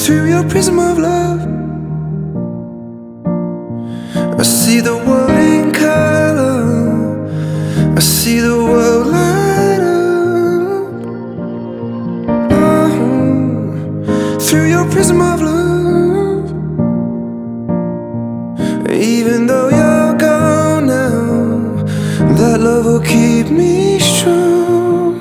through your prism of love. I see the world in color, I see the world light up. Through your prism of love. Even though you're gone now, that love will keep me strong.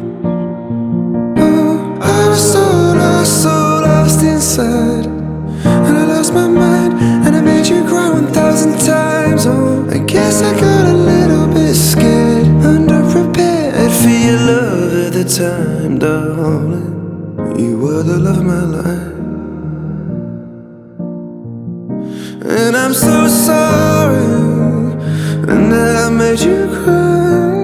I was so lost inside, and I lost my mind, and I made you cry 1,000 times. Oh, I guess I got a little bit scared, underprepared for your love at the time, darling. You were the love of my life. And I'm so sorry that I made you cry.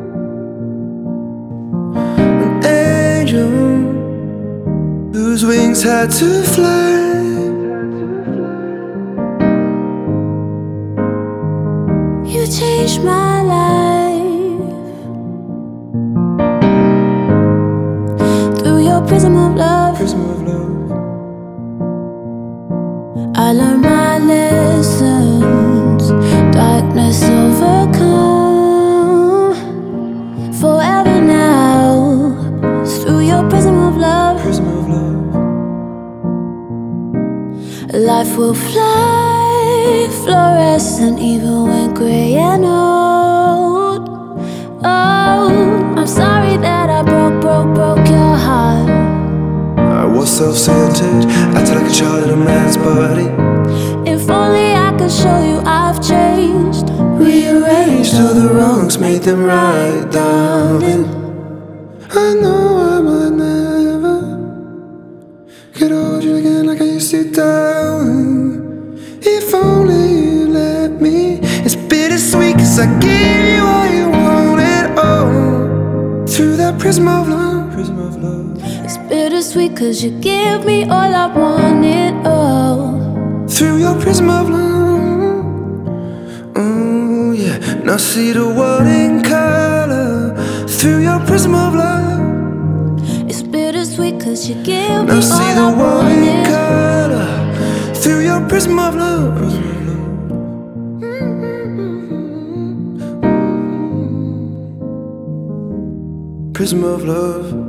An angel whose wings had to fly. You changed my life through your prism of love. I learned my lessons, darkness overcome. Forever now, through your prism of love. Life will fly, fluorescent, even when gray and old. Oh, I'm sorry that I broke your heart. I was self-centered, acted like a child in a man's body. If only I could show you I've changed, Rearranged all the wrongs, made them right, darling. I know I might never could hold you again like I used to, darling. If only you let me. It's bittersweet, cause I gave you all you wanted, oh, through that prism of love. It's bittersweet cause you give me all I wanted, oh, through your prism of love. Oh yeah, now see the world in color, through your prism of love. it's bittersweet cause you give me Now all see I the world in wanted. color, through your prism of love. Prism of love.